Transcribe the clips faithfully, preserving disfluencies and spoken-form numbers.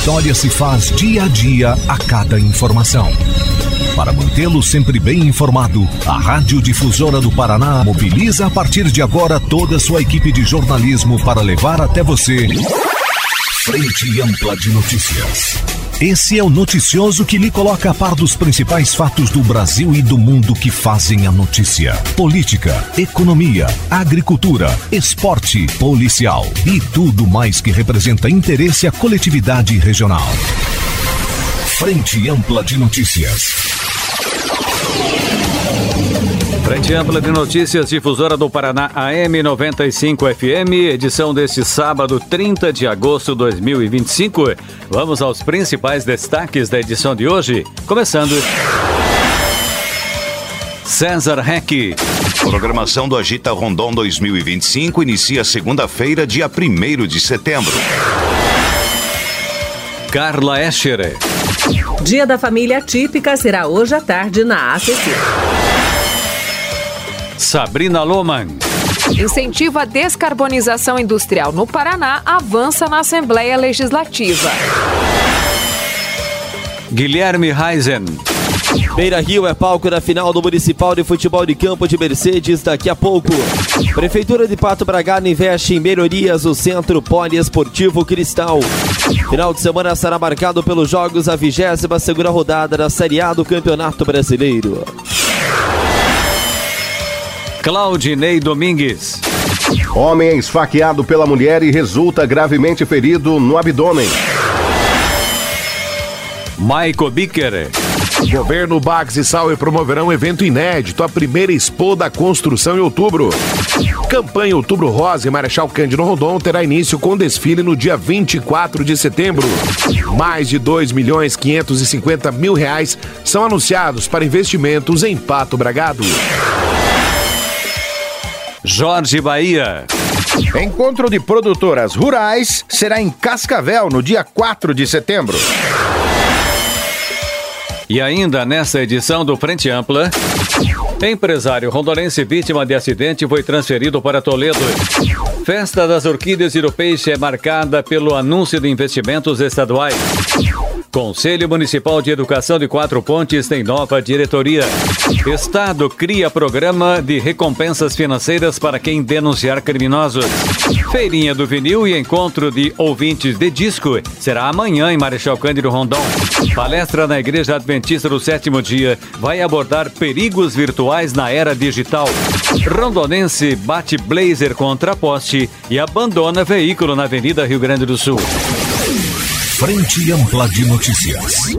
história se faz dia a dia a cada informação. Para mantê-lo sempre bem informado, a Rádio Difusora do Paraná mobiliza a partir de agora toda a sua equipe de jornalismo para levar até você Frente Ampla de Notícias. Esse é o noticioso que lhe coloca a par dos principais fatos do Brasil e do mundo que fazem a notícia. Política, economia, agricultura, esporte, policial e tudo mais que representa interesse à coletividade regional. Frente Ampla de Notícias. Frente Ampla de Notícias, Difusora do Paraná, A M noventa e cinco F M, edição deste sábado, trinta de agosto de dois mil e vinte e cinco. Vamos aos principais destaques da edição de hoje, começando. César Heck. Programação do Agita Rondon dois mil e vinte e cinco inicia segunda-feira, dia primeiro de setembro. Carla Escher. Dia da Família Típica será hoje à tarde na A C C. Sabrina Lohmann. Incentivo à descarbonização industrial no Paraná avança na Assembleia Legislativa. Guilherme Reisen. Beira Rio é palco da final do Municipal de Futebol de Campo de Mercedes daqui a pouco. Prefeitura de Pato Bragado investe em melhorias no Centro Poliesportivo Cristal. Final de semana será marcado pelos jogos da vigésima segunda rodada da Série A do Campeonato Brasileiro. Claudinei Domingues. Homem é esfaqueado pela mulher e resulta gravemente ferido no abdômen. Maico Bicker. Governo, Bax e Sauer promoverão evento inédito, a primeira Expo da Construção em outubro. Campanha Outubro Rosa em Marechal Cândido Rondon terá início com desfile no dia vinte e quatro de setembro. Mais de dois milhões quinhentos e cinquenta mil reais são anunciados para investimentos em Pato Bragado. Jorge Bahia. Encontro de produtoras rurais será em Cascavel no dia quatro de setembro. E ainda nesta edição do Frente Ampla, empresário rondonense vítima de acidente foi transferido para Toledo. Festa das Orquídeas e do Peixe é marcada pelo anúncio de investimentos estaduais. Conselho Municipal de Educação de Quatro Pontes tem nova diretoria. Estado cria programa de recompensas financeiras para quem denunciar criminosos. Feirinha do Vinil e encontro de ouvintes de disco será amanhã em Marechal Cândido Rondon. Palestra na Igreja Adventista do Sétimo Dia vai abordar perigos virtuais na era digital. Rondonense bate blazer contra poste e abandona veículo na Avenida Rio Grande do Sul. Frente Ampla de Notícias.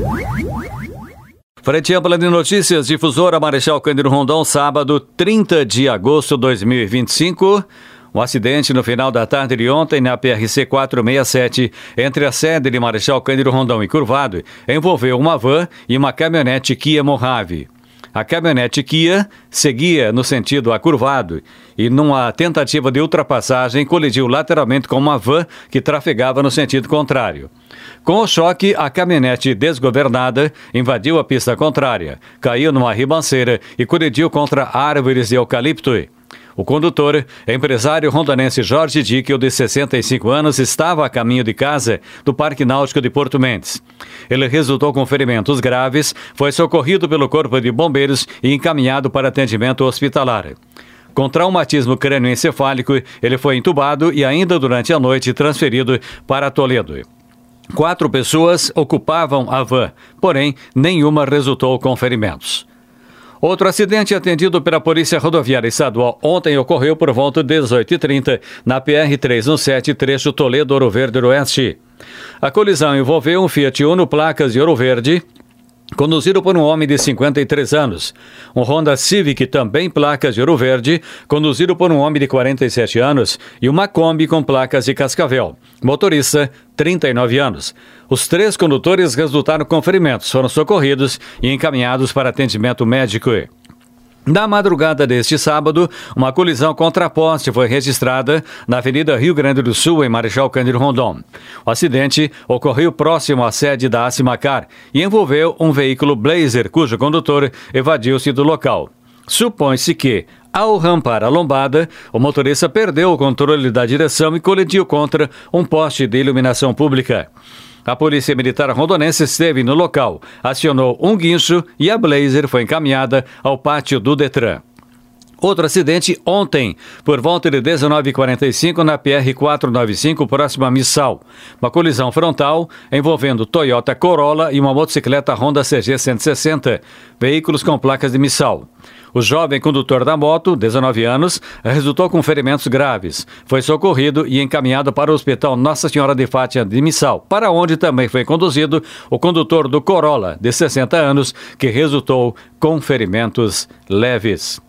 Frente Ampla de Notícias, Difusora Marechal Cândido Rondon, sábado, trinta de agosto de dois mil e vinte e cinco. Um acidente no final da tarde de ontem na P R C quatrocentos e sessenta e sete, entre a sede de Marechal Cândido Rondon e Curvado, envolveu uma van e uma caminhonete Kia Mojave. A caminhonete Kia seguia no sentido acurvado e, numa tentativa de ultrapassagem, colidiu lateralmente com uma van que trafegava no sentido contrário. Com o choque, a caminhonete desgovernada invadiu a pista contrária, caiu numa ribanceira e colidiu contra árvores de eucalipto. O condutor, empresário rondonense Jorge Dickel, de sessenta e cinco anos, estava a caminho de casa do Parque Náutico de Porto Mendes. Ele resultou com ferimentos graves, foi socorrido pelo Corpo de Bombeiros e encaminhado para atendimento hospitalar. Com traumatismo crânioencefálico, ele foi entubado e ainda durante a noite transferido para Toledo. Quatro pessoas ocupavam a van, porém nenhuma resultou com ferimentos. Outro acidente atendido pela Polícia Rodoviária Estadual ontem ocorreu por volta de dezoito e trinta na P R trezentos e dezessete, trecho Toledo-Ouro Verde-Oeste. A colisão envolveu um Fiat Uno placas de Ouro Verde, conduzido por um homem de cinquenta e três anos. Um Honda Civic, também placas de Ouro Verde, conduzido por um homem de quarenta e sete anos, e uma Kombi com placas de Cascavel. Motorista, trinta e nove anos. Os três condutores resultaram com ferimentos, foram socorridos e encaminhados para atendimento médico. Na madrugada deste sábado, uma colisão contra poste foi registrada na Avenida Rio Grande do Sul, em Marechal Cândido Rondon. O acidente ocorreu próximo à sede da Acimacar e envolveu um veículo Blazer, cujo condutor evadiu-se do local. Supõe-se que, ao rampar a lombada, o motorista perdeu o controle da direção e colidiu contra um poste de iluminação pública. A Polícia Militar Rondonense esteve no local, acionou um guincho e a Blazer foi encaminhada ao pátio do Detran. Outro acidente ontem, por volta de dezenove e quarenta e cinco, na P R quatrocentos e noventa e cinco, próximo a Missal. Uma colisão frontal envolvendo Toyota Corolla e uma motocicleta Honda C G cento e sessenta, veículos com placas de Missal. O jovem condutor da moto, dezenove anos, resultou com ferimentos graves. Foi socorrido e encaminhado para o Hospital Nossa Senhora de Fátima de Missal, para onde também foi conduzido o condutor do Corolla, de sessenta anos, que resultou com ferimentos leves.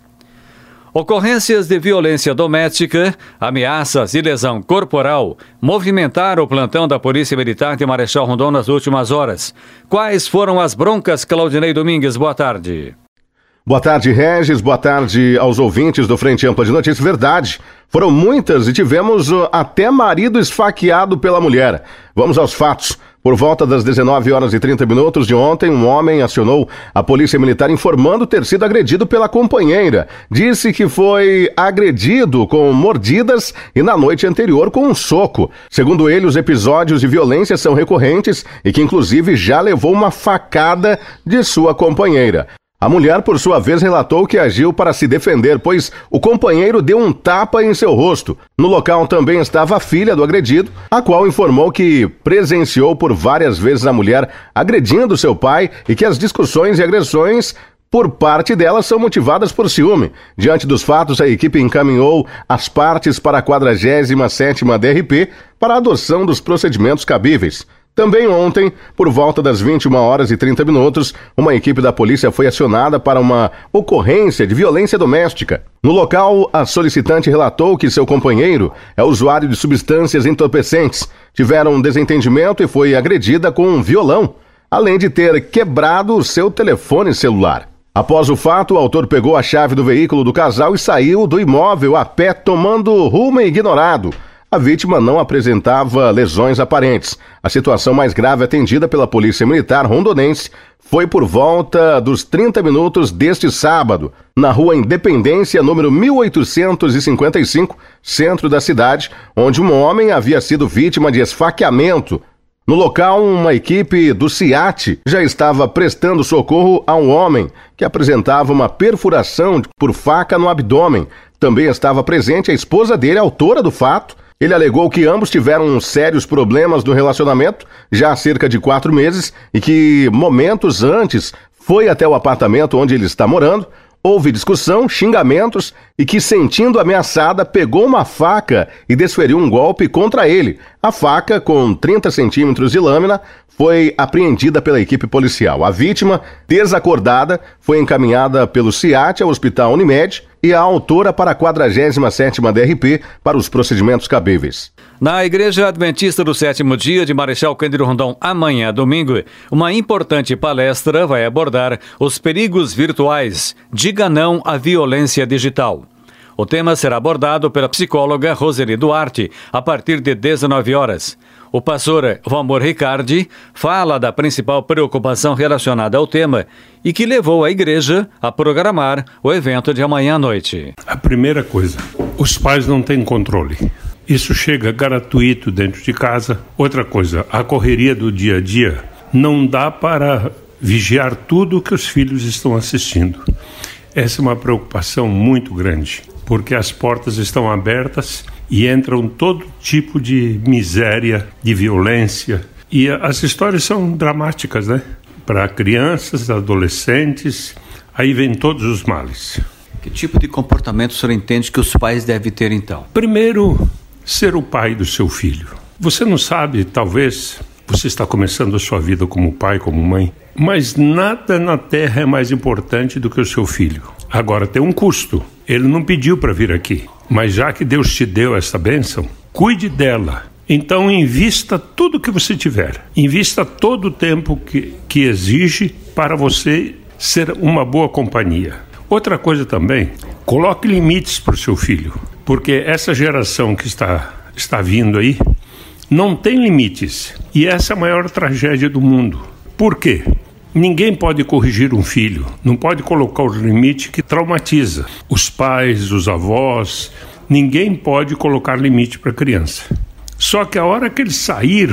Ocorrências de violência doméstica, ameaças e lesão corporal movimentaram o plantão da Polícia Militar de Marechal Rondon nas últimas horas. Quais foram as broncas, Claudinei Domingues? Boa tarde. Boa tarde, Regis. Boa tarde aos ouvintes do Frente Ampla de Notícias. Verdade, foram muitas e tivemos uh, até marido esfaqueado pela mulher. Vamos aos fatos. Por volta das dezenove horas e trinta minutos de ontem, um homem acionou a Polícia Militar informando ter sido agredido pela companheira. Disse que foi agredido com mordidas e na noite anterior com um soco. Segundo ele, os episódios de violência são recorrentes e que inclusive já levou uma facada de sua companheira. A mulher, por sua vez, relatou que agiu para se defender, pois o companheiro deu um tapa em seu rosto. No local também estava a filha do agredido, a qual informou que presenciou por várias vezes a mulher agredindo seu pai e que as discussões e agressões por parte dela são motivadas por ciúme. Diante dos fatos, a equipe encaminhou as partes para a quadragésima sétima D R P para a adoção dos procedimentos cabíveis. Também ontem, por volta das vinte e uma horas e trinta minutos, uma equipe da polícia foi acionada para uma ocorrência de violência doméstica. No local, a solicitante relatou que seu companheiro é usuário de substâncias entorpecentes. Tiveram um desentendimento e foi agredida com um violão, além de ter quebrado o seu telefone celular. Após o fato, o autor pegou a chave do veículo do casal e saiu do imóvel a pé, tomando rumo ignorado. A vítima não apresentava lesões aparentes. A situação mais grave atendida pela Polícia Militar Rondonense foi por volta dos trinta minutos deste sábado, na Rua Independência, número mil oitocentos e cinquenta e cinco, centro da cidade, onde um homem havia sido vítima de esfaqueamento. No local, uma equipe do SIAT já estava prestando socorro a um homem que apresentava uma perfuração por faca no abdômen. Também estava presente a esposa dele, autora do fato. Ele alegou que ambos tiveram sérios problemas no relacionamento já há cerca de quatro meses e que momentos antes foi até o apartamento onde ele está morando, houve discussão, xingamentos e que, sentindo ameaçada, pegou uma faca e desferiu um golpe contra ele. A faca, com trinta centímetros de lâmina, foi apreendida pela equipe policial. A vítima, desacordada, foi encaminhada pelo SIAT ao Hospital Unimed e a autora para a quadragésima sétima D R P para os procedimentos cabíveis. Na Igreja Adventista do Sétimo Dia de Marechal Cândido Rondon, amanhã, domingo, uma importante palestra vai abordar os perigos virtuais. Diga não à violência digital. O tema será abordado pela psicóloga Roseli Duarte, a partir de dezenove horas. O pastor Valmor Ricardi fala da principal preocupação relacionada ao tema e que levou a igreja a programar o evento de amanhã à noite. A primeira coisa, os pais não têm controle. Isso chega gratuito dentro de casa. Outra coisa, a correria do dia a dia não dá para vigiar tudo que os filhos estão assistindo. Essa é uma preocupação muito grande, porque as portas estão abertas e entram todo tipo de miséria, de violência. E as histórias são dramáticas, né? Para crianças, adolescentes, aí vem todos os males. Que tipo de comportamento o senhor entende que os pais devem ter, então? Primeiro, ser o pai do seu filho. Você não sabe, talvez, você está começando a sua vida como pai, como mãe, mas nada na terra é mais importante do que o seu filho. Agora, tem um custo. Ele não pediu para vir aqui, mas já que Deus te deu essa bênção, cuide dela. Então, invista tudo que você tiver. Invista todo o tempo que, que exige para você ser uma boa companhia. Outra coisa também, coloque limites para o seu filho, porque essa geração que está, está vindo aí não tem limites. E essa é a maior tragédia do mundo. Por quê? Ninguém pode corrigir um filho, não pode colocar o limite que traumatiza. Os pais, os avós, ninguém pode colocar limite para a criança. Só que a hora que ele sair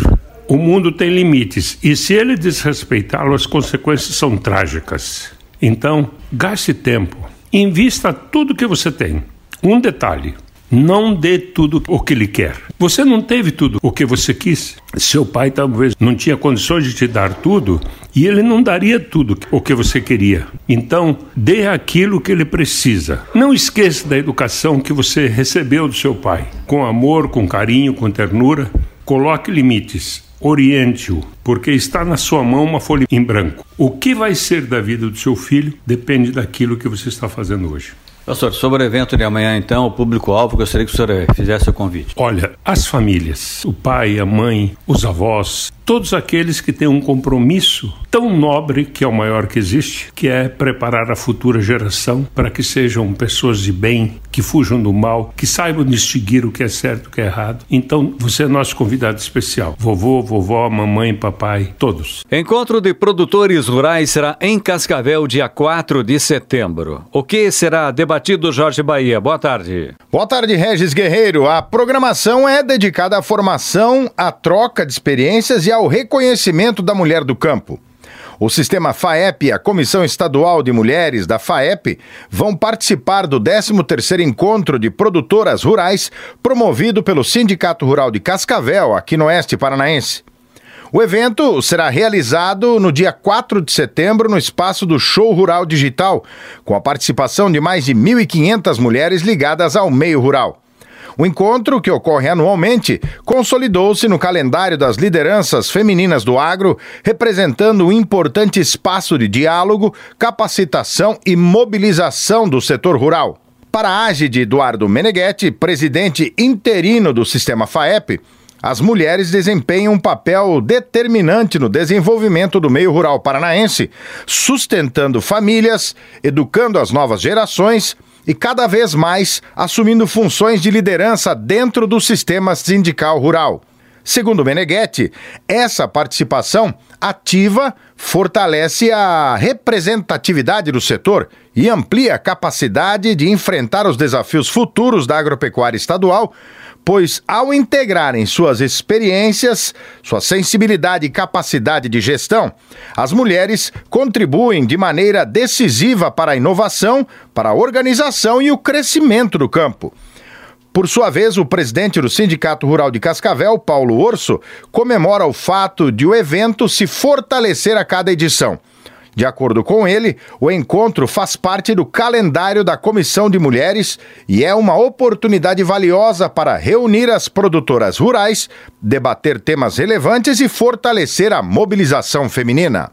O mundo tem limites e se ele desrespeitá-lo, as consequências são trágicas. Então, gaste tempo, invista tudo que você tem. Um detalhe, não dê tudo o que ele quer. Você não teve tudo o que você quis. Seu pai talvez não tinha condições de te dar tudo e ele não daria tudo o que você queria. Então, dê aquilo que ele precisa. Não esqueça da educação que você recebeu do seu pai. Com amor, com carinho, com ternura, coloque limites. Oriente-o, porque está na sua mão uma folha em branco. O que vai ser da vida do seu filho depende daquilo que você está fazendo hoje. Pastor, sobre o evento de amanhã, então, o público-alvo, gostaria que o senhor fizesse o convite. Olha, as famílias, o pai, a mãe, os avós, todos aqueles que têm um compromisso tão nobre, que é o maior que existe, que é preparar a futura geração para que sejam pessoas de bem, que fujam do mal, que saibam distinguir o que é certo e o que é errado. Então, você é nosso convidado especial. Vovô, vovó, mamãe, papai, todos. Encontro de produtores rurais será em Cascavel, dia quatro de setembro. O que será debatido, Jorge Bahia? Boa tarde. Boa tarde, Regis Guerreiro. A programação é dedicada à formação, à troca de experiências e ao reconhecimento da mulher do campo. O Sistema FAEP e a Comissão Estadual de Mulheres da FAEP vão participar do décimo terceiro Encontro de Produtoras Rurais, promovido pelo Sindicato Rural de Cascavel, aqui no Oeste Paranaense. O evento será realizado no dia quatro de setembro no espaço do Show Rural Digital, com a participação de mais de mil e quinhentas mulheres ligadas ao meio rural. O encontro, que ocorre anualmente, consolidou-se no calendário das lideranças femininas do agro, representando um importante espaço de diálogo, capacitação e mobilização do setor rural. Para a Ágide Eduardo Meneghetti, presidente interino do Sistema FAEP, as mulheres desempenham um papel determinante no desenvolvimento do meio rural paranaense, sustentando famílias, educando as novas gerações e cada vez mais assumindo funções de liderança dentro do sistema sindical rural. Segundo Meneghetti, essa participação ativa fortalece a representatividade do setor e amplia a capacidade de enfrentar os desafios futuros da agropecuária estadual, pois ao integrarem suas experiências, sua sensibilidade e capacidade de gestão, as mulheres contribuem de maneira decisiva para a inovação, para a organização e o crescimento do campo. Por sua vez, o presidente do Sindicato Rural de Cascavel, Paulo Orso, comemora o fato de o evento se fortalecer a cada edição. De acordo com ele, o encontro faz parte do calendário da Comissão de Mulheres e é uma oportunidade valiosa para reunir as produtoras rurais, debater temas relevantes e fortalecer a mobilização feminina.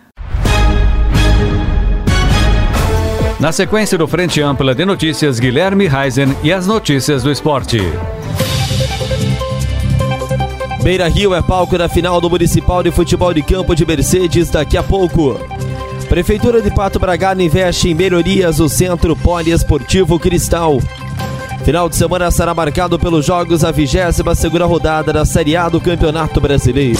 Na sequência do Frente Ampla de Notícias, Guilherme Reisen e as notícias do esporte. Beira Rio é palco da final do Municipal de Futebol de Campo de Mercedes daqui a pouco. Prefeitura de Pato Bragado investe em melhorias no Centro Poliesportivo Cristal. Final de semana será marcado pelos jogos da vigésima segunda rodada da Série A do Campeonato Brasileiro.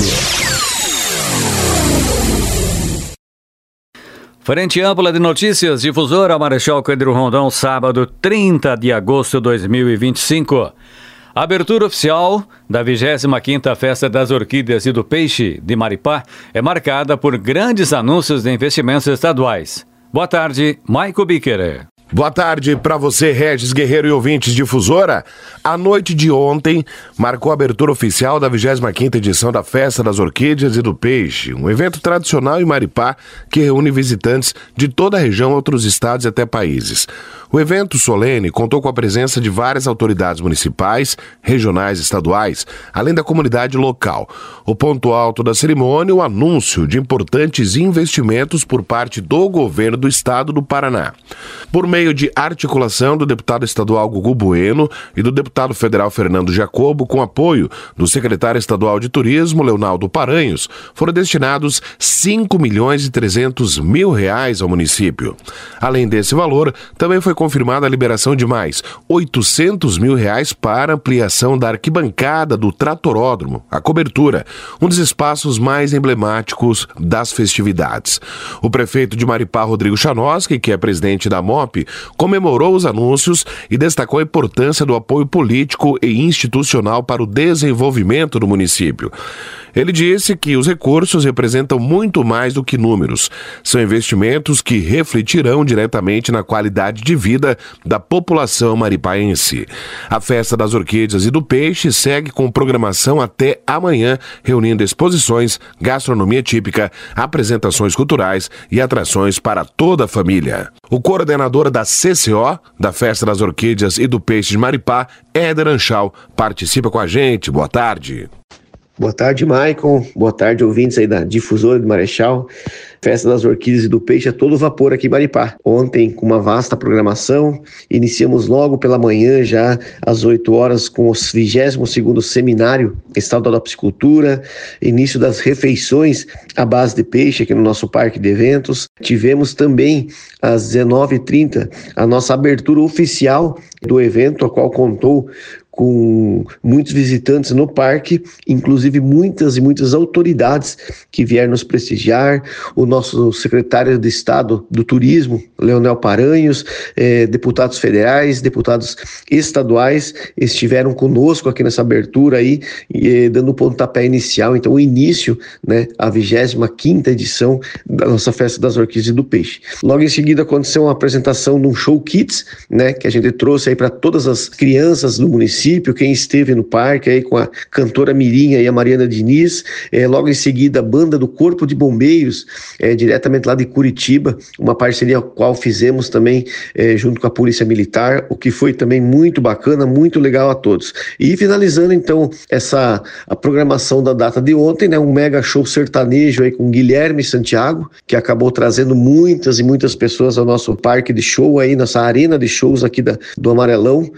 Frente Ampla de Notícias, difusora Marechal Cândido Rondon, sábado trinta de agosto de dois mil e vinte e cinco. A abertura oficial da vigésima quinta Festa das Orquídeas e do Peixe de Maripá é marcada por grandes anúncios de investimentos estaduais. Boa tarde, Maico Biquer. Boa tarde para você, Regis Guerreiro e ouvintes difusora. A noite de ontem marcou a abertura oficial da vigésima quinta edição da Festa das Orquídeas e do Peixe, um evento tradicional em Maripá que reúne visitantes de toda a região, outros estados e até países. O evento solene contou com a presença de várias autoridades municipais, regionais e estaduais, além da comunidade local. O ponto alto da cerimônia, o anúncio de importantes investimentos por parte do governo do estado do Paraná. Por meio de articulação do deputado estadual Gugu Bueno e do deputado federal Fernando Jacobo, com apoio do secretário estadual de Turismo, Leonardo Paranhos, foram destinados cinco milhões e trezentos mil reais ao município. Além desse valor, também foi confirmada a liberação de mais oitocentos mil reais para ampliação da arquibancada do Tratoródromo, a cobertura, um dos espaços mais emblemáticos das festividades. O prefeito de Maripá, Rodrigo Chanoski, que é presidente da M O P, comemorou os anúncios e destacou a importância do apoio político e institucional para o desenvolvimento do município. Ele disse que os recursos representam muito mais do que números. São investimentos que refletirão diretamente na qualidade de vida da população maripaense. A Festa das Orquídeas e do Peixe segue com programação até amanhã, reunindo exposições, gastronomia típica, apresentações culturais e atrações para toda a família. O coordenador da C C O, da Festa das Orquídeas e do Peixe de Maripá, Éder Anchal, participa com a gente. Boa tarde. Boa tarde, Maicon. Boa tarde, ouvintes aí da Difusora de Marechal. Festa das Orquídeas e do Peixe a todo vapor aqui em Maripá. Ontem, com uma vasta programação, iniciamos logo pela manhã, já às oito horas, com o vigésimo segundo Seminário Estadual da Piscicultura, início das refeições à base de peixe aqui no nosso parque de eventos. Tivemos também, às dezenove e trinta, a nossa abertura oficial do evento, a qual contou com muitos visitantes no parque, inclusive muitas e muitas autoridades que vieram nos prestigiar, o nosso secretário de Estado do Turismo, Leonel Paranhos, eh, deputados federais, deputados estaduais, estiveram conosco aqui nessa abertura aí, eh, dando o pontapé inicial, então o início, né, a vigésima quinta edição da nossa Festa das Orquídeas e do Peixe. Logo em seguida aconteceu uma apresentação de um show kids, né, que a gente trouxe aí para todas as crianças do município, quem esteve no parque aí com a cantora Mirinha e a Mariana Diniz, é, logo em seguida a banda do Corpo de Bombeiros, é, diretamente lá de Curitiba, uma parceria qual fizemos também é, junto com a Polícia Militar, o que foi também muito bacana, muito legal a todos. E finalizando então essa a programação da data de ontem, né, um mega show sertanejo aí com Guilherme Santiago, que acabou trazendo muitas e muitas pessoas ao nosso parque de show aí, nossa arena de shows aqui da, do Amarelão,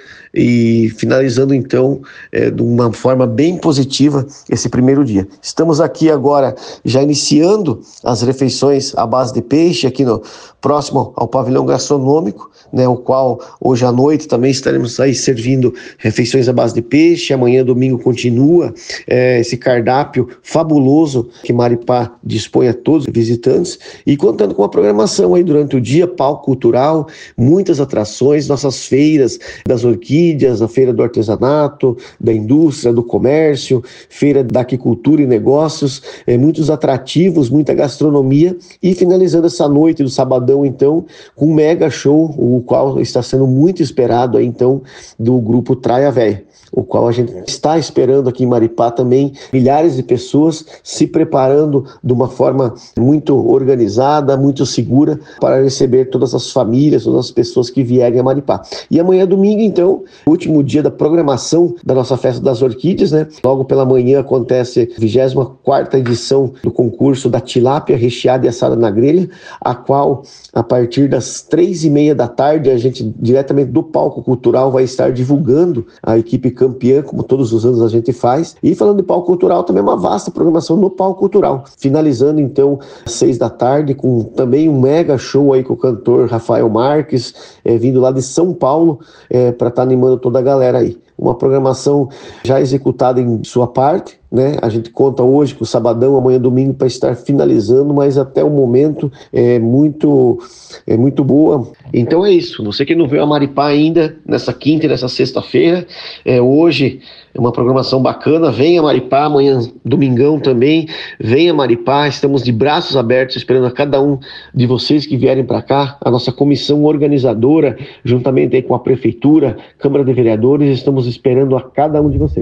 e finalizando então é, de uma forma bem positiva esse primeiro dia. Estamos aqui agora já iniciando as refeições à base de peixe aqui no próximo ao pavilhão gastronômico, né, o qual hoje à noite também estaremos aí servindo refeições à base de peixe. Amanhã domingo continua é, esse cardápio fabuloso que Maripá dispõe a todos os visitantes, e contando com a programação aí durante o dia, palco cultural, muitas atrações, nossas feiras das orquídeas, a feira do artesanato, da indústria, do comércio, feira da aquicultura e negócios, é, muitos atrativos, muita gastronomia, e finalizando essa noite do sabadão então com um mega show, o qual está sendo muito esperado aí então do grupo Traia Véia, o qual a gente está esperando aqui em Maripá também, milhares de pessoas se preparando de uma forma muito organizada, muito segura para receber todas as famílias, todas as pessoas que vierem a Maripá. E amanhã domingo então, último dia da programação da nossa Festa das Orquídeas, né? Logo pela manhã acontece a vigésima quarta edição do concurso da tilápia recheada e assada na grelha, a qual a partir das três e meia da tarde a gente diretamente do palco cultural vai estar divulgando a equipe campeã, como todos os anos a gente faz. E falando de palco cultural, também uma vasta programação no palco cultural, finalizando então às seis da tarde com também um mega show aí com o cantor Rafael Marques, é, vindo lá de São Paulo, é, para estar tá animando toda a galera aí. Uma programação já executada em sua parte, né? A gente conta hoje com o sabadão, amanhã domingo para estar finalizando, mas até o momento é muito, é muito boa. Então é isso, você que não veio a Maripá ainda, nessa quinta e nessa sexta-feira, é, hoje é uma programação bacana, venha a Maripá, amanhã domingão também, venha a Maripá, estamos de braços abertos esperando a cada um de vocês que vierem para cá, a nossa comissão organizadora, juntamente aí com a Prefeitura, Câmara de Vereadores, estamos esperando a cada um de vocês.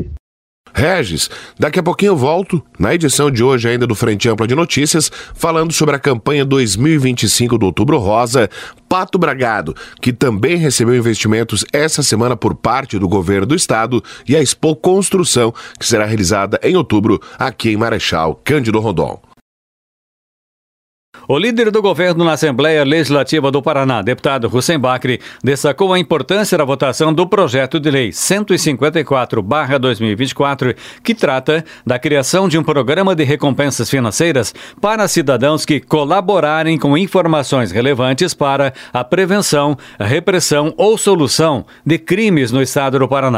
Regis, daqui a pouquinho eu volto, na edição de hoje ainda do Frente Ampla de Notícias, falando sobre a campanha dois mil e vinte e cinco do Outubro Rosa, Pato Bragado, que também recebeu investimentos essa semana por parte do governo do estado, e a Expo Construção, que será realizada em outubro aqui em Marechal Cândido Rondon. O líder do governo na Assembleia Legislativa do Paraná, deputado Hussein Bacri, destacou a importância da votação do projeto de lei cento e cinquenta e quatro barra dois mil e vinte e quatro, que trata da criação de um programa de recompensas financeiras para cidadãos que colaborarem com informações relevantes para a prevenção, a repressão ou solução de crimes no estado do Paraná.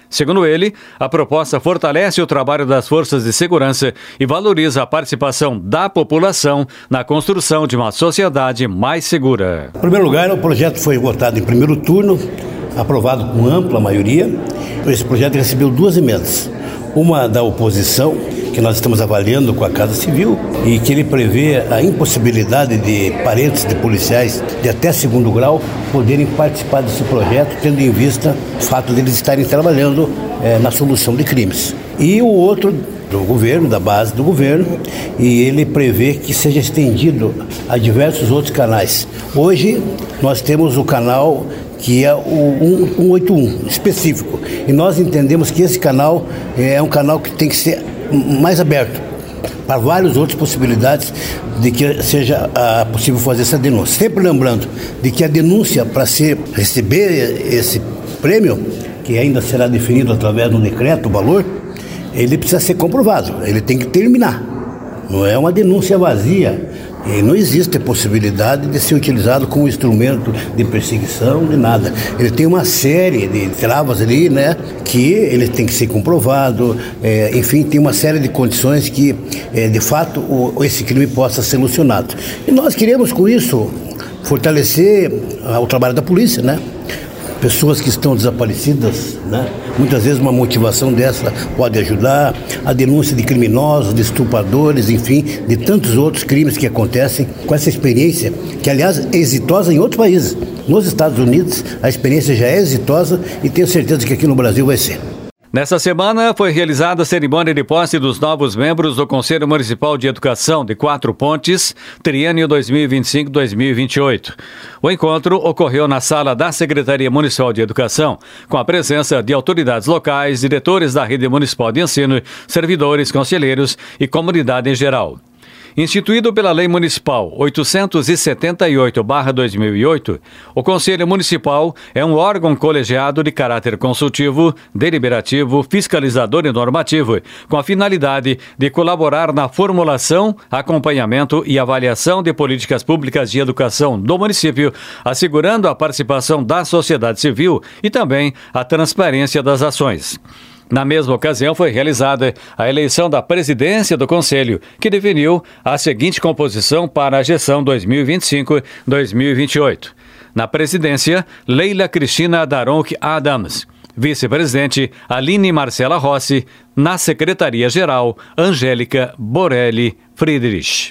Segundo ele, a proposta fortalece o trabalho das forças de segurança e valoriza a participação da população na construção de uma sociedade mais segura. Em primeiro lugar, o projeto foi votado em primeiro turno, aprovado com ampla maioria. Esse projeto recebeu duas emendas. Uma da oposição, que nós estamos avaliando com a Casa Civil, e que ele prevê a impossibilidade de parentes de policiais de até segundo grau poderem participar desse projeto, tendo em vista o fato de eles estarem trabalhando é, na solução de crimes. E o outro do governo, da base do governo, e ele prevê que seja estendido a diversos outros canais. Hoje nós temos o canal que é o cento e oitenta e um específico, e nós entendemos que esse canal é um canal que tem que ser mais aberto para várias outras possibilidades de que seja ah, possível fazer essa denúncia. Sempre lembrando de que a denúncia para ser, receber esse prêmio, que ainda será definido através de um decreto, o valor, ele precisa ser comprovado, ele tem que terminar. Não é uma denúncia vazia, e não existe a possibilidade de ser utilizado como instrumento de perseguição, de nada. Ele tem uma série de travas ali, né, que ele tem que ser comprovado, é, enfim, tem uma série de condições que, é, de fato, o, esse crime possa ser solucionado. E nós queremos, com isso, fortalecer ah, o trabalho da polícia, né? Pessoas que estão desaparecidas, né? Muitas vezes uma motivação dessa pode ajudar, a denúncia de criminosos, de estupradores, enfim, de tantos outros crimes que acontecem com essa experiência, que aliás é exitosa em outros países. Nos Estados Unidos a experiência já é exitosa e tenho certeza que aqui no Brasil vai ser. Nesta semana foi realizada a cerimônia de posse dos novos membros do Conselho Municipal de Educação de Quatro Pontes, triênio dois mil e vinte e cinco a dois mil e vinte e oito. O encontro ocorreu na sala da Secretaria Municipal de Educação, com a presença de autoridades locais, diretores da Rede Municipal de Ensino, servidores, conselheiros e comunidade em geral. Instituído pela Lei Municipal oitocentos e setenta e oito barra dois mil e oito, o Conselho Municipal é um órgão colegiado de caráter consultivo, deliberativo, fiscalizador e normativo, com a finalidade de colaborar na formulação, acompanhamento e avaliação de políticas públicas de educação do município, assegurando a participação da sociedade civil e também a transparência das ações. Na mesma ocasião, foi realizada a eleição da presidência do Conselho, que definiu a seguinte composição para a gestão dois mil e vinte e cinco a dois mil e vinte e oito. Na presidência, Leila Cristina Daronc Adams. Vice-presidente, Aline Marcela Rossi. Na Secretaria-Geral, Angélica Borelli Friedrich.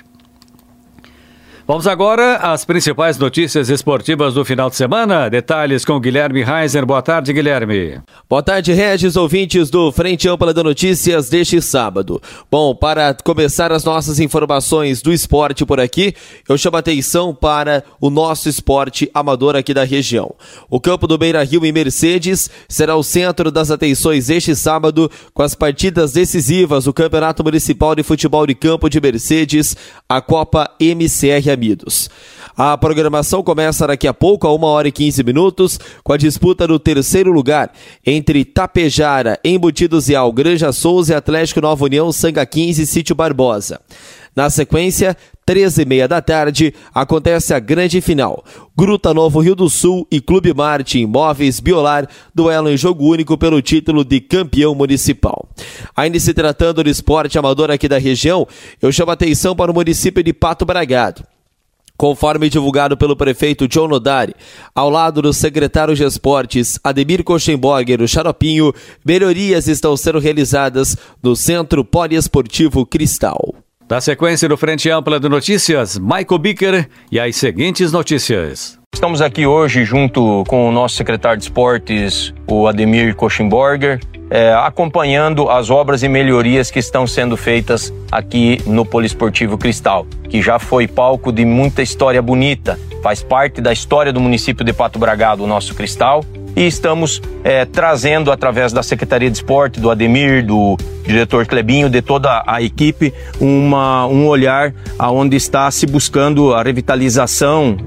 Vamos agora às principais notícias esportivas do final de semana. Detalhes com Guilherme Reiser. Boa tarde, Guilherme. Boa tarde, Regis, ouvintes do Frente Ampla de Notícias deste sábado. Bom, para começar as nossas informações do esporte por aqui, eu chamo a atenção para o nosso esporte amador aqui da região. O campo do Beira-Rio em Mercedes será o centro das atenções este sábado com as partidas decisivas do Campeonato Municipal de Futebol de Campo de Mercedes, a Copa M C R Amidos. A programação começa daqui a pouco, a uma hora e quinze minutos, com a disputa do terceiro lugar entre Tapejara, Embutidos e Al, Granja Souza e Atlético Nova União, Sanga quinze e Sítio Barbosa. Na sequência, treze e meia da tarde, acontece a grande final. Gruta Novo Rio do Sul e Clube Marte Imóveis Biolar, duelo em jogo único pelo título de campeão municipal. Ainda se tratando do esporte amador aqui da região, eu chamo a atenção para o município de Pato Bragado. Conforme divulgado pelo prefeito John Nodari, ao lado do secretário de Esportes, Ademir Koschenborger, o Xaropinho, melhorias estão sendo realizadas no Centro Poliesportivo Cristal. Da sequência do Frente Ampla de Notícias, Michael Bicker e as seguintes notícias. Estamos aqui hoje junto com o nosso secretário de Esportes, o Ademir Koschenborger, é, acompanhando as obras e melhorias que estão sendo feitas aqui no Poliesportivo Cristal, que já foi palco de muita história bonita, faz parte da história do município de Pato Bragado, o nosso Cristal, e estamos é, trazendo através da Secretaria de Esporte, do Ademir, do diretor Clebinho, de toda a equipe, uma, um olhar aonde está se buscando a revitalização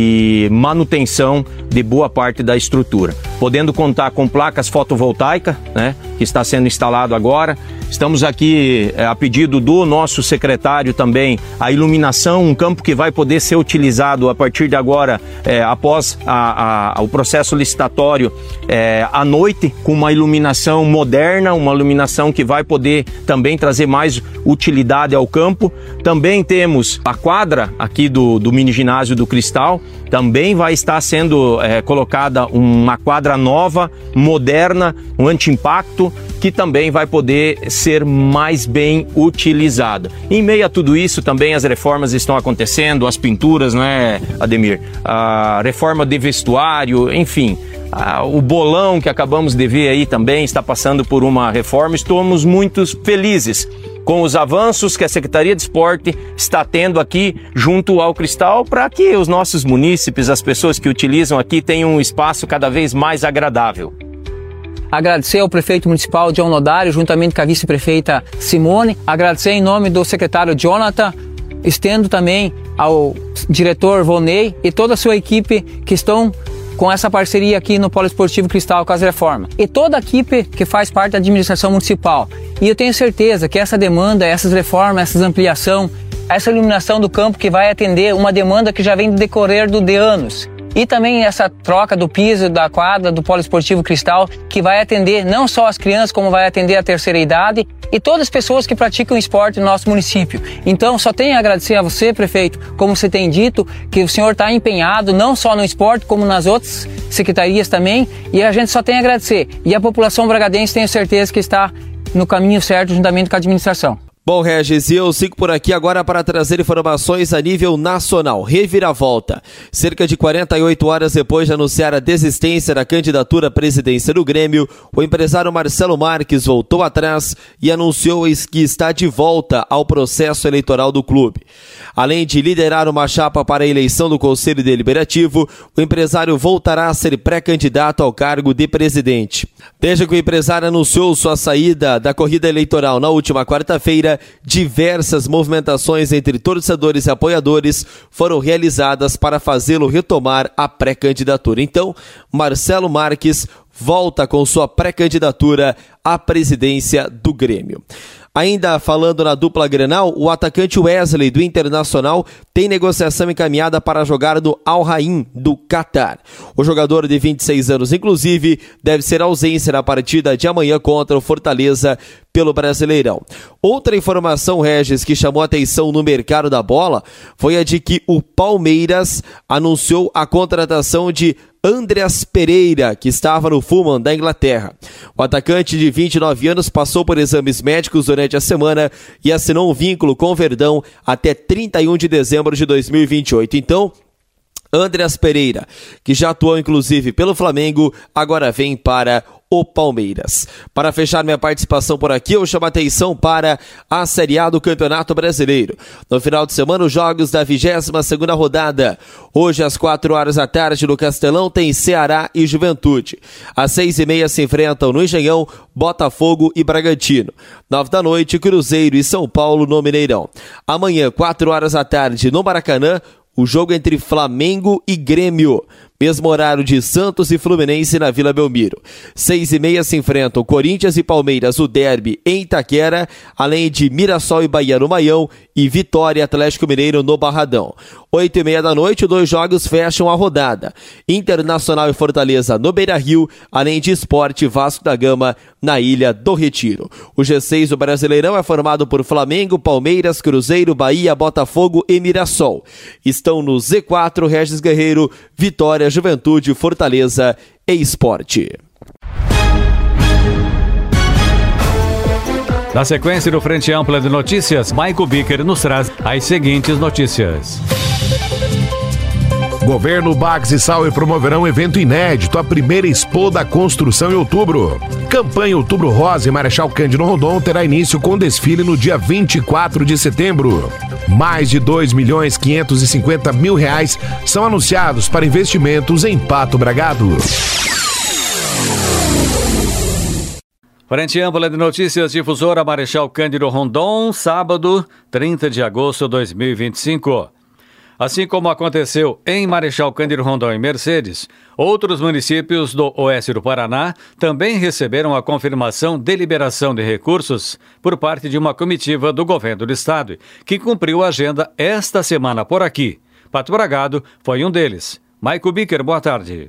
e manutenção de boa parte da estrutura, podendo contar com placas fotovoltaicas, né, que está sendo instalado agora. Estamos aqui é, a pedido do nosso secretário também, a iluminação, um campo que vai poder ser utilizado a partir de agora, é, após a, a, o processo licitatório, é, à noite, com uma iluminação moderna, uma iluminação que vai poder também trazer mais utilidade ao campo. Também temos a quadra aqui do, do mini ginásio do Cristal, também vai estar sendo é, colocada uma quadra nova, moderna, um anti-impacto, que também vai poder ser mais bem utilizada. Em meio a tudo isso, também as reformas estão acontecendo, as pinturas, não é, Ademir? A reforma de vestuário, enfim, a, o bolão que acabamos de ver aí também está passando por uma reforma. Estamos muito felizes com os avanços que a Secretaria de Esporte está tendo aqui junto ao Cristal, para que os nossos munícipes, as pessoas que utilizam aqui, tenham um espaço cada vez mais agradável. Agradecer ao prefeito municipal John Nodário, juntamente com a vice-prefeita Simone. Agradecer em nome do secretário Jonathan. Estendo também ao diretor Vonei e toda a sua equipe que estão com essa parceria aqui no Poliesportivo Cristal com as reformas. E toda a equipe que faz parte da administração municipal. E eu tenho certeza que essa demanda, essas reformas, essa ampliação, essa iluminação do campo que vai atender uma demanda que já vem do decorrer do, de anos. E também essa troca do piso, da quadra, do Poliesportivo Cristal, que vai atender não só as crianças, como vai atender a terceira idade e todas as pessoas que praticam esporte no nosso município. Então, só tenho a agradecer a você, prefeito, como você tem dito, que o senhor está empenhado não só no esporte, como nas outras secretarias também, e a gente só tem a agradecer. E a população bragadense, tenho certeza que está no caminho certo, juntamente com a administração. Bom, Regis, eu sigo por aqui agora para trazer informações a nível nacional. Reviravolta. Cerca de quarenta e oito horas depois de anunciar a desistência da candidatura à presidência do Grêmio, o empresário Marcelo Marques voltou atrás e anunciou que está de volta ao processo eleitoral do clube. Além de liderar uma chapa para a eleição do Conselho Deliberativo, o empresário voltará a ser pré-candidato ao cargo de presidente. Desde que o empresário anunciou sua saída da corrida eleitoral na última quarta-feira, diversas movimentações entre torcedores e apoiadores foram realizadas para fazê-lo retomar a pré-candidatura. Então, Marcelo Marques volta com sua pré-candidatura à presidência do Grêmio. Ainda falando na dupla Grenal, o atacante Wesley do Internacional tem negociação encaminhada para jogar no Al Ain do Catar. O jogador de vinte e seis anos, inclusive, deve ser ausência na partida de amanhã contra o Fortaleza pelo Brasileirão. Outra informação, Regis, que chamou atenção no mercado da bola foi a de que o Palmeiras anunciou a contratação de Andreas Pereira, que estava no Fulham da Inglaterra. O atacante de vinte e nove anos passou por exames médicos durante a semana e assinou um vínculo com o Verdão até trinta e um de dezembro de dois mil e vinte e oito. Então, Andreas Pereira, que já atuou inclusive pelo Flamengo, agora vem para o Palmeiras. Para fechar minha participação por aqui, eu chamo a atenção para a Série A do Campeonato Brasileiro. No final de semana, os jogos da vigésima segunda rodada. Hoje, às quatro horas da tarde, no Castelão, tem Ceará e Juventude. Às seis e meia se enfrentam no Engenhão, Botafogo e Bragantino. Nove da noite, Cruzeiro e São Paulo no Mineirão. Amanhã, quatro horas da tarde, no Maracanã, o jogo entre Flamengo e Grêmio. Mesmo horário de Santos e Fluminense na Vila Belmiro. Seis e meia se enfrentam Corinthians e Palmeiras, o derby em Itaquera, além de Mirassol e Bahia no Maião e Vitória e Atlético Mineiro no Barradão. Oito e meia da noite, dois jogos fecham a rodada. Internacional e Fortaleza no Beira-Rio, além de Sport e Vasco da Gama na Ilha do Retiro. O G seis do Brasileirão é formado por Flamengo, Palmeiras, Cruzeiro, Bahia, Botafogo e Mirassol. Estão no Z quatro, Regis Guerreiro, Vitória, Juventude, Fortaleza e Sport. Na sequência do Frente Ampla de Notícias, Maico Bicker nos traz as seguintes notícias. Governo, Bags e Sauer promoverão evento inédito, a primeira Expo da Construção em outubro. Campanha Outubro Rosa e Marechal Cândido Rondon terá início com desfile no dia vinte e quatro de setembro. Mais de dois milhões quinhentos e cinquenta mil reais são anunciados para investimentos em Pato Bragado. Frente ampla de notícias, difusora Marechal Cândido Rondon, sábado, trinta de agosto de dois mil e vinte e cinco. Assim como aconteceu em Marechal Cândido Rondon e Mercedes, outros municípios do oeste do Paraná também receberam a confirmação de liberação de recursos por parte de uma comitiva do governo do estado, que cumpriu a agenda esta semana por aqui. Pato Bragado foi um deles. Maico Bicker, boa tarde.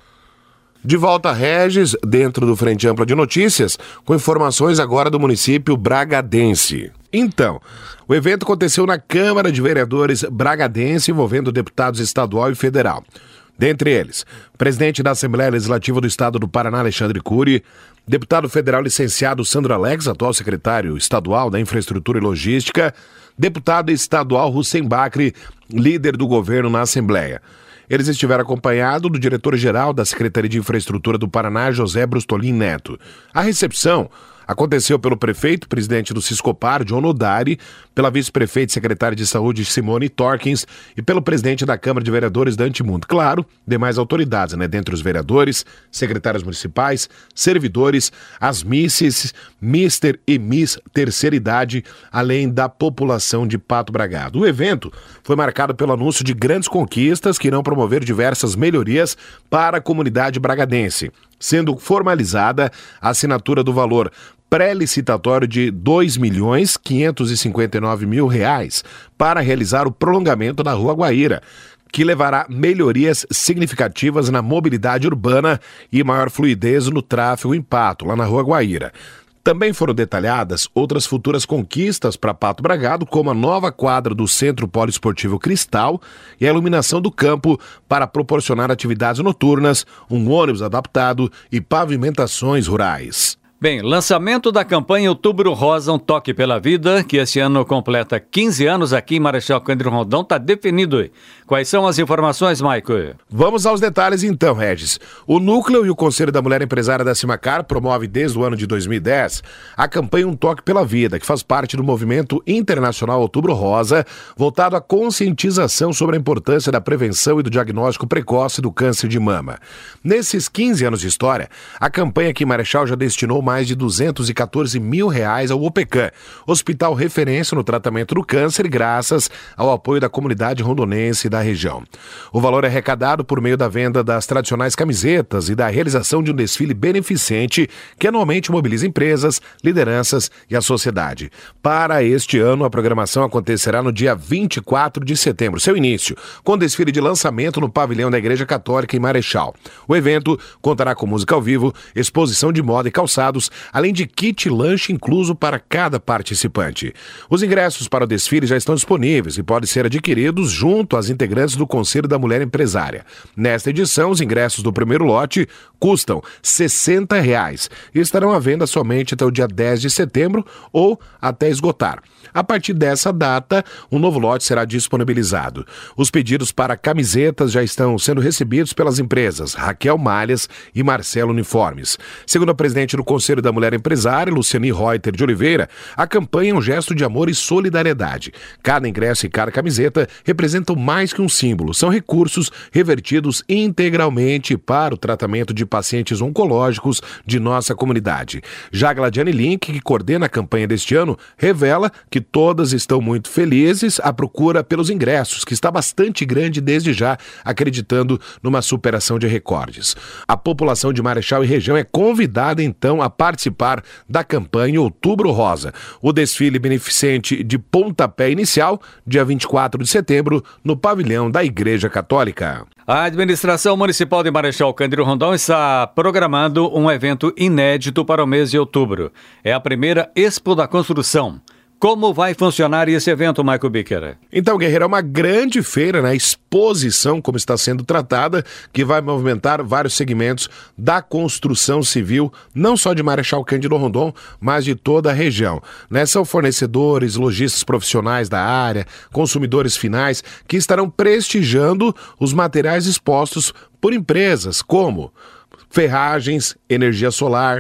De volta a Regis, dentro do Frente Ampla de Notícias, com informações agora do município bragadense. Então, o evento aconteceu na Câmara de Vereadores bragadense, envolvendo deputados estadual e federal. Dentre eles, presidente da Assembleia Legislativa do Estado do Paraná, Alexandre Cury, deputado federal licenciado Sandro Alex, atual secretário estadual da Infraestrutura e Logística, deputado estadual Hussein Bacri, líder do governo na Assembleia. Eles estiveram acompanhados do diretor-geral da Secretaria de Infraestrutura do Paraná, José Brustolin Neto. A recepção aconteceu pelo prefeito, presidente do Siscopar, John Nodari, pela vice-prefeita e secretária de Saúde, Simone Torkins, e pelo presidente da Câmara de Vereadores, Dante Mundo. Claro, demais autoridades, né? Dentre os vereadores, secretários municipais, servidores, as misses, mister e miss terceira idade, além da população de Pato Bragado. O evento foi marcado pelo anúncio de grandes conquistas que irão promover diversas melhorias para a comunidade bragadense, sendo formalizada a assinatura do valor pré-licitatório de dois milhões quinhentos e cinquenta e nove mil reais para realizar o prolongamento da Rua Guaíra, que levará melhorias significativas na mobilidade urbana e maior fluidez no tráfego em Pato, lá na Rua Guaíra. Também foram detalhadas outras futuras conquistas para Pato Bragado, como a nova quadra do Centro Poliesportivo Cristal e a iluminação do campo para proporcionar atividades noturnas, um ônibus adaptado e pavimentações rurais. Bem, lançamento da campanha Outubro Rosa, um toque pela vida, que esse ano completa quinze anos aqui em Marechal Cândido Rondon, está definido. Quais são as informações, Maico? Vamos aos detalhes então, Regis. O Núcleo e o Conselho da Mulher Empresária da Cimacar promove desde o ano de dois mil e dez a campanha Um Toque pela Vida, que faz parte do movimento internacional Outubro Rosa, voltado à conscientização sobre a importância da prevenção e do diagnóstico precoce do câncer de mama. Nesses quinze anos de história, a campanha aqui em Marechal já destinou mais mais de duzentos e quatorze mil reais ao OPECAM, hospital referência no tratamento do câncer, graças ao apoio da comunidade rondonense da região. O valor é arrecadado por meio da venda das tradicionais camisetas e da realização de um desfile beneficente que anualmente mobiliza empresas, lideranças e a sociedade. Para este ano, a programação acontecerá no dia vinte e quatro de setembro, seu início, com desfile de lançamento no pavilhão da Igreja Católica em Marechal. O evento contará com música ao vivo, exposição de moda e calçados, além de kit lanche incluso para cada participante. Os ingressos para o desfile já estão disponíveis e podem ser adquiridos junto às integrantes do Conselho da Mulher Empresária. Nesta edição, os ingressos do primeiro lote custam sessenta reais e estarão à venda somente até o dia dez de setembro ou até esgotar. A partir dessa data, um novo lote será disponibilizado. Os pedidos para camisetas já estão sendo recebidos pelas empresas Raquel Malhas e Marcelo Uniformes. Segundo a presidente do Conselho da Mulher Empresária, Luciane Reuter de Oliveira, a campanha é um gesto de amor e solidariedade. Cada ingresso e cada camiseta representam mais que um símbolo. São recursos revertidos integralmente para o tratamento de pacientes oncológicos de nossa comunidade. Já a Gladiane Link, que coordena a campanha deste ano, revela que todas estão muito felizes à procura pelos ingressos, que está bastante grande desde já, acreditando numa superação de recordes. A população de Marechal e região é convidada então a participar da campanha Outubro Rosa. O desfile beneficente de pontapé inicial, dia vinte e quatro de setembro, no pavilhão da Igreja Católica. A administração municipal de Marechal Cândido Rondon está programando um evento inédito para o mês de outubro. É a primeira Expo da Construção. Como vai funcionar esse evento, Michael Bicker? Então, Guerreiro, é uma grande feira, né? Exposição, como está sendo tratada, que vai movimentar vários segmentos da construção civil, não só de Marechal Cândido Rondon, mas de toda a região. Né? São fornecedores, lojistas profissionais da área, consumidores finais, que estarão prestigiando os materiais expostos por empresas como ferragens, energia solar,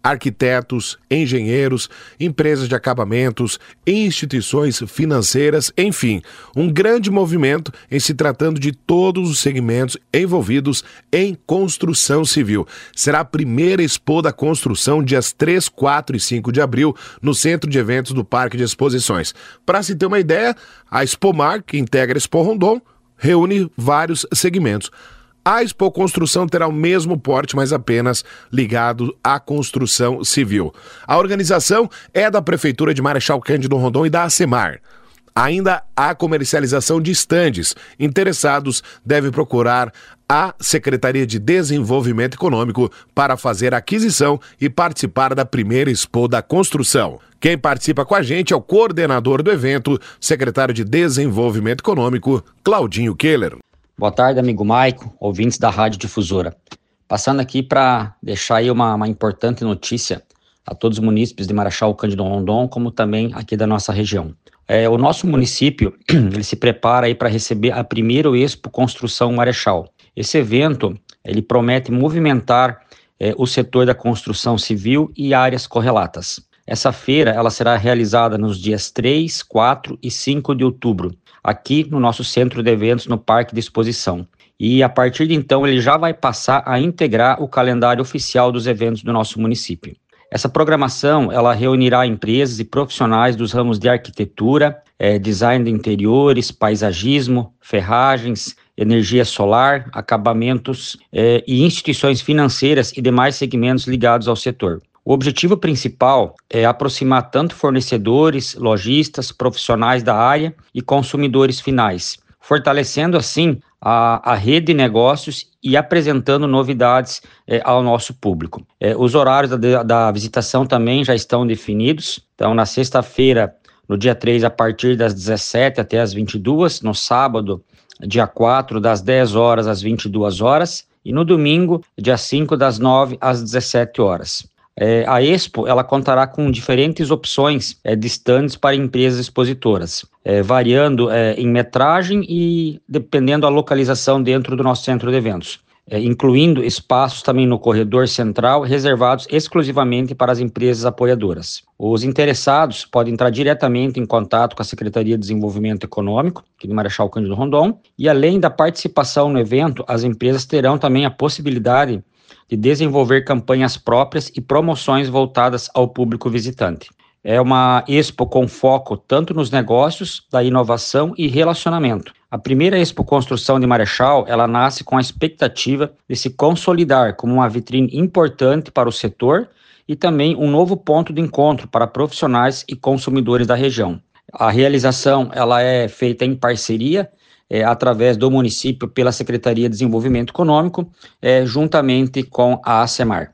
arquitetos, engenheiros, empresas de acabamentos, instituições financeiras, enfim, um grande movimento em se tratando de todos os segmentos envolvidos em construção civil. Será a primeira Expo da Construção, dias três, quatro e cinco de abril, no Centro de Eventos do Parque de Exposições. Para se ter uma ideia, a Expomar, que integra a Expo Rondon, reúne vários segmentos. A Expo Construção terá o mesmo porte, mas apenas ligado à construção civil. A organização é da Prefeitura de Marechal Cândido Rondon e da ACEMAR. Ainda há comercialização de estandes. Interessados devem procurar a Secretaria de Desenvolvimento Econômico para fazer a aquisição e participar da primeira Expo da Construção. Quem participa com a gente é o coordenador do evento, secretário de Desenvolvimento Econômico, Claudinho Keller. Boa tarde, amigo Maico, ouvintes da Rádio Difusora. Passando aqui para deixar aí uma, uma importante notícia a todos os munícipes de Marechal Cândido Rondon, como também aqui da nossa região. É, o nosso município ele se prepara aí para receber a primeira Expo Construção Marechal. Esse evento ele promete movimentar é, o setor da construção civil e áreas correlatas. Essa feira ela será realizada nos dias três, quatro e cinco de outubro, aqui no nosso centro de eventos no Parque de Exposição. E a partir de então ele já vai passar a integrar o calendário oficial dos eventos do nosso município. Essa programação ela reunirá empresas e profissionais dos ramos de arquitetura, eh, design de interiores, paisagismo, ferragens, energia solar, acabamentos eh, e instituições financeiras e demais segmentos ligados ao setor. O objetivo principal é aproximar tanto fornecedores, lojistas, profissionais da área e consumidores finais, fortalecendo assim a, a rede de negócios e apresentando novidades é, ao nosso público. É, os horários da, da visitação também já estão definidos. Então, na sexta-feira, no dia três, a partir das dezessete até as vinte e duas, no sábado, dia quatro, das dez horas às vinte e duas horas, e no domingo, dia cinco, das nove às dezessete horas. É, a Expo ela contará com diferentes opções é, de stands para empresas expositoras, é, variando é, em metragem e dependendo da localização dentro do nosso centro de eventos, é, incluindo espaços também no corredor central reservados exclusivamente para as empresas apoiadoras. Os interessados podem entrar diretamente em contato com a Secretaria de Desenvolvimento Econômico, aqui de Marechal Cândido Rondon, e além da participação no evento, as empresas terão também a possibilidade de desenvolver campanhas próprias e promoções voltadas ao público visitante. É uma expo com foco tanto nos negócios, da inovação e relacionamento. A primeira Expo Construção de Marechal, ela nasce com a expectativa de se consolidar como uma vitrine importante para o setor e também um novo ponto de encontro para profissionais e consumidores da região. A realização ela é feita em parceria É, através do município pela Secretaria de Desenvolvimento Econômico, é, juntamente com a ACEMAR.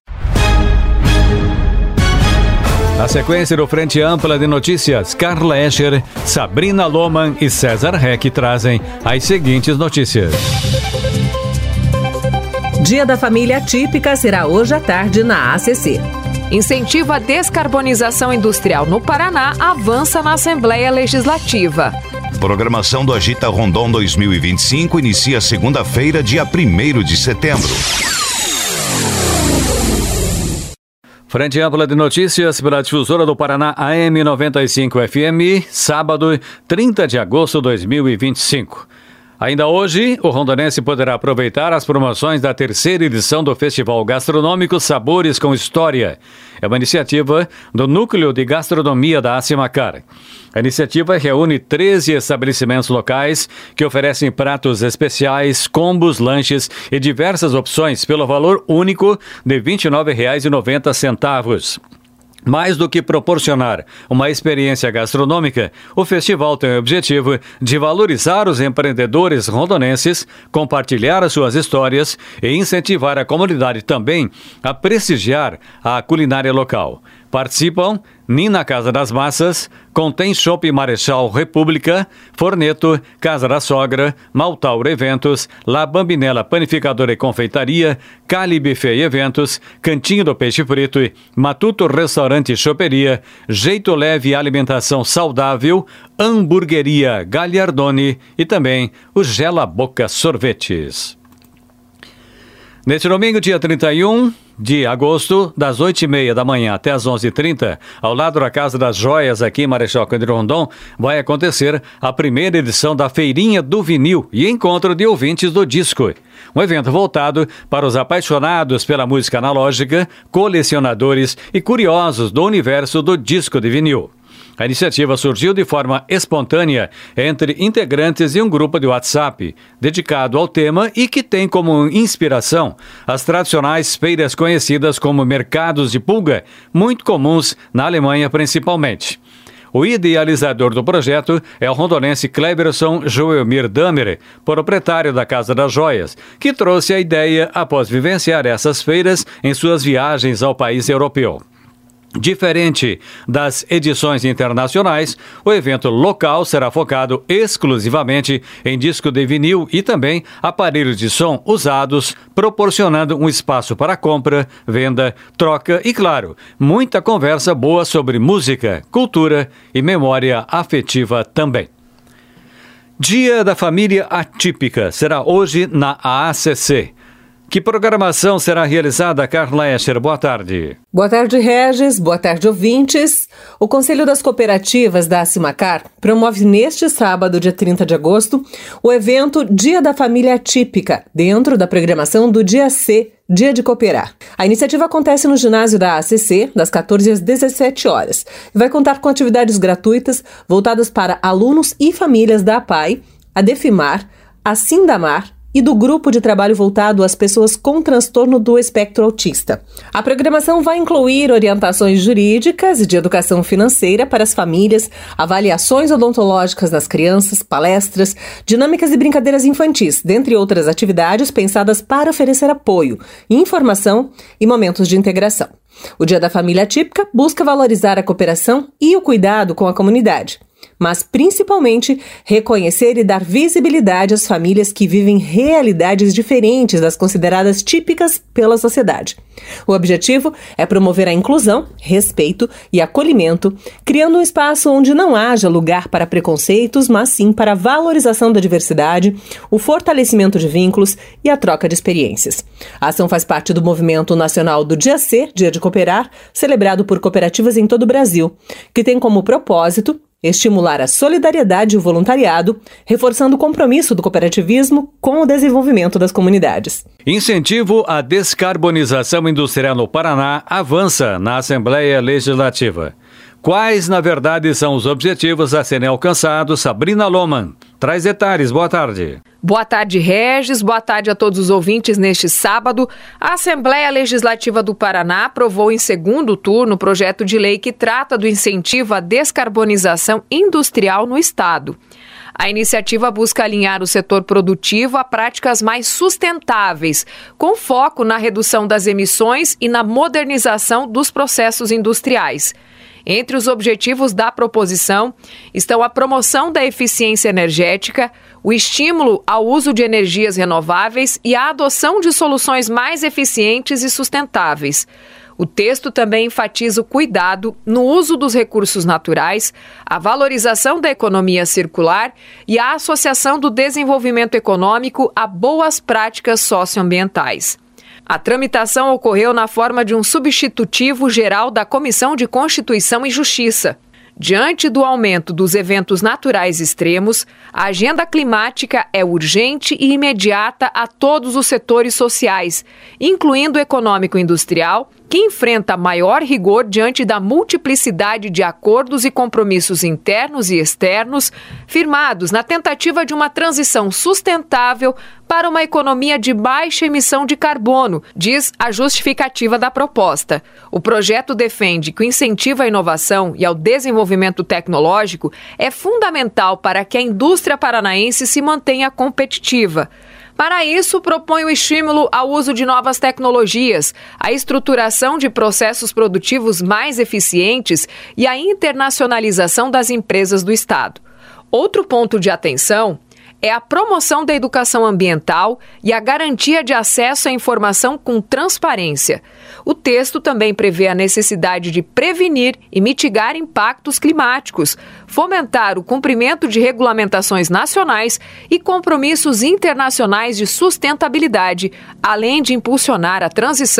Na sequência do Frente Ampla de Notícias, Carla Escher, Sabrina Loman e César Reck trazem as seguintes notícias. Dia da Família Típica será hoje à tarde na A C C. Incentivo à descarbonização industrial no Paraná avança na Assembleia Legislativa. Programação do Agita Rondon dois mil e vinte e cinco inicia segunda-feira, dia primeiro de setembro. Frente Ampla de Notícias pela Difusora do Paraná A M noventa e cinco F M, sábado, trinta de agosto de dois mil e vinte e cinco. Ainda hoje, o rondonense poderá aproveitar as promoções da terceira edição do Festival Gastronômico Sabores com História. É uma iniciativa do Núcleo de Gastronomia da ACEMAR. A iniciativa reúne treze estabelecimentos locais que oferecem pratos especiais, combos, lanches e diversas opções pelo valor único de vinte e nove reais e noventa centavos. Mais do que proporcionar uma experiência gastronômica, o festival tem o objetivo de valorizar os empreendedores rondonenses, compartilhar as suas histórias e incentivar a comunidade também a prestigiar a culinária local. Participam Nina Casa das Massas, Contém Shopping Marechal República, Forneto, Casa da Sogra, Maltaura Eventos, La Bambinella Panificadora e Confeitaria, Cali Buffet e Eventos, Cantinho do Peixe Frito, Matuto Restaurante e Choperia, Jeito Leve Alimentação Saudável, Hamburgueria Gagliardoni e também o Gela Boca Sorvetes. Neste domingo, dia trinta e um, de agosto, das oito e meia da manhã até as onze e trinta, ao lado da Casa das Joias, aqui em Marechal Cândido Rondon, vai acontecer a primeira edição da Feirinha do Vinil e Encontro de Ouvintes do Disco. Um evento voltado para os apaixonados pela música analógica, colecionadores e curiosos do universo do disco de vinil. A iniciativa surgiu de forma espontânea entre integrantes de um grupo de WhatsApp dedicado ao tema e que tem como inspiração as tradicionais feiras conhecidas como mercados de pulga, muito comuns na Alemanha principalmente. O idealizador do projeto é o rondonense Cleberson Joelmir Damer, proprietário da Casa das Joias, que trouxe a ideia após vivenciar essas feiras em suas viagens ao país europeu. Diferente das edições internacionais, o evento local será focado exclusivamente em disco de vinil e também aparelhos de som usados, proporcionando um espaço para compra, venda, troca e, claro, muita conversa boa sobre música, cultura e memória afetiva também. Dia da Família Atípica será hoje na A A C C. Que programação será realizada, Carla Escher? Boa tarde. Boa tarde, Regis. Boa tarde, ouvintes. O Conselho das Cooperativas da Acimacar promove neste sábado, dia trinta de agosto, o evento Dia da Família Atípica, dentro da programação do Dia C, Dia de Cooperar. A iniciativa acontece no ginásio da A C C, das quatorze às dezessete horas, e vai contar com atividades gratuitas voltadas para alunos e famílias da A P A I, a Defimar, a Sindamar, e do grupo de trabalho voltado às pessoas com transtorno do espectro autista. A programação vai incluir orientações jurídicas e de educação financeira para as famílias, avaliações odontológicas nas crianças, palestras, dinâmicas e brincadeiras infantis, dentre outras atividades pensadas para oferecer apoio, informação e momentos de integração. O Dia da Família Atípica busca valorizar a cooperação e o cuidado com a comunidade, mas principalmente reconhecer e dar visibilidade às famílias que vivem realidades diferentes das consideradas típicas pela sociedade. O objetivo é promover a inclusão, respeito e acolhimento, criando um espaço onde não haja lugar para preconceitos, mas sim para a valorização da diversidade, o fortalecimento de vínculos e a troca de experiências. A ação faz parte do movimento nacional do Dia C, Dia de Cooperar, celebrado por cooperativas em todo o Brasil, que tem como propósito estimular a solidariedade e o voluntariado, reforçando o compromisso do cooperativismo com o desenvolvimento das comunidades. Incentivo à descarbonização industrial no Paraná avança na Assembleia Legislativa. Quais, na verdade, são os objetivos a serem alcançados? Sabrina Lohmann traz detalhes. Boa tarde. Boa tarde, Regis. Boa tarde a todos os ouvintes. Neste sábado, a Assembleia Legislativa do Paraná aprovou em segundo turno o projeto de lei que trata do incentivo à descarbonização industrial no Estado. A iniciativa busca alinhar o setor produtivo a práticas mais sustentáveis, com foco na redução das emissões e na modernização dos processos industriais. Entre os objetivos da proposição estão a promoção da eficiência energética, o estímulo ao uso de energias renováveis e a adoção de soluções mais eficientes e sustentáveis. O texto também enfatiza o cuidado no uso dos recursos naturais, a valorização da economia circular e a associação do desenvolvimento econômico a boas práticas socioambientais. A tramitação ocorreu na forma de um substitutivo geral da Comissão de Constituição e Justiça. Diante do aumento dos eventos naturais extremos, a agenda climática é urgente e imediata a todos os setores sociais, incluindo o econômico e industrial, que enfrenta maior rigor diante da multiplicidade de acordos e compromissos internos e externos firmados na tentativa de uma transição sustentável para uma economia de baixa emissão de carbono, diz a justificativa da proposta. O projeto defende que o incentivo à inovação e ao desenvolvimento tecnológico é fundamental para que a indústria paranaense se mantenha competitiva. Para isso, propõe o estímulo ao uso de novas tecnologias, a estruturação de processos produtivos mais eficientes e a internacionalização das empresas do Estado. Outro ponto de atenção é a promoção da educação ambiental e a garantia de acesso à informação com transparência. O texto também prevê a necessidade de prevenir e mitigar impactos climáticos, fomentar o cumprimento de regulamentações nacionais e compromissos internacionais de sustentabilidade, além de impulsionar a transição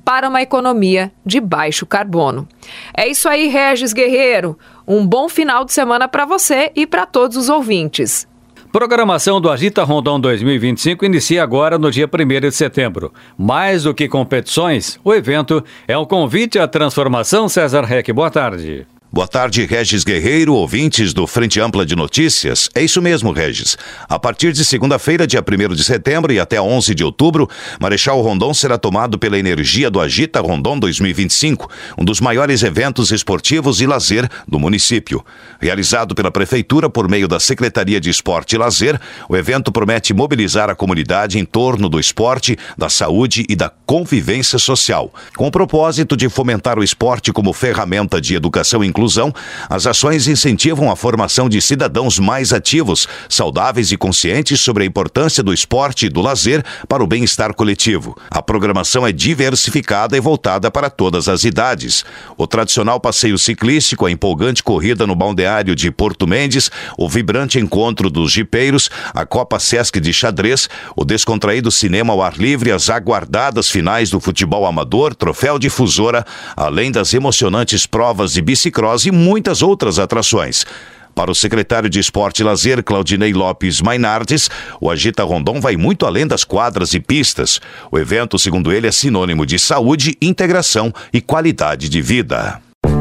para uma economia de baixo carbono. É isso aí, Regis Guerreiro. Um bom final de semana para você e para todos os ouvintes. Programação do Agita Rondon dois mil e vinte e cinco inicia agora no dia primeiro de setembro. Mais do que competições, o evento é um convite à transformação. César Reck, boa tarde. Boa tarde, Regis Guerreiro, ouvintes do Frente Ampla de Notícias. É isso mesmo, Regis. A partir de segunda-feira, dia primeiro de setembro e até onze de outubro, Marechal Rondon será tomado pela energia do Agita Rondon dois mil e vinte e cinco, um dos maiores eventos esportivos e lazer do município. Realizado pela Prefeitura por meio da Secretaria de Esporte e Lazer, o evento promete mobilizar a comunidade em torno do esporte, da saúde e da convivência social. Com o propósito de fomentar o esporte como ferramenta de educação inclusiva, Inclusão, as ações incentivam a formação de cidadãos mais ativos, saudáveis e conscientes sobre a importância do esporte e do lazer para o bem-estar coletivo. A programação é diversificada e voltada para todas as idades. O tradicional passeio ciclístico, a empolgante corrida no balneário de Porto Mendes, o vibrante encontro dos jipeiros, a Copa Sesc de xadrez, o descontraído cinema ao ar livre, as aguardadas finais do futebol amador, troféu difusora, além das emocionantes provas de bicicross e muitas outras atrações. Para o secretário de Esporte e Lazer, Claudinei Lopes Mainardes, o Agita Rondon vai muito além das quadras e pistas. O evento, segundo ele, é sinônimo de saúde, integração e qualidade de vida.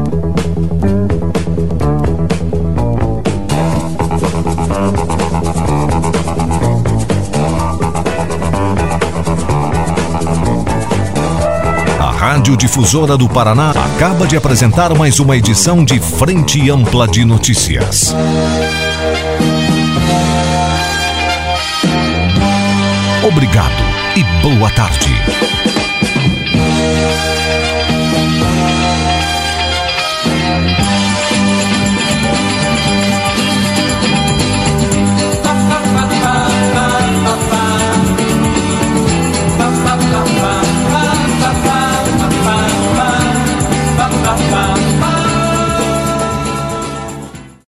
A Rádio Difusora do Paraná acaba de apresentar mais uma edição de Frente Ampla de Notícias. Obrigado e boa tarde.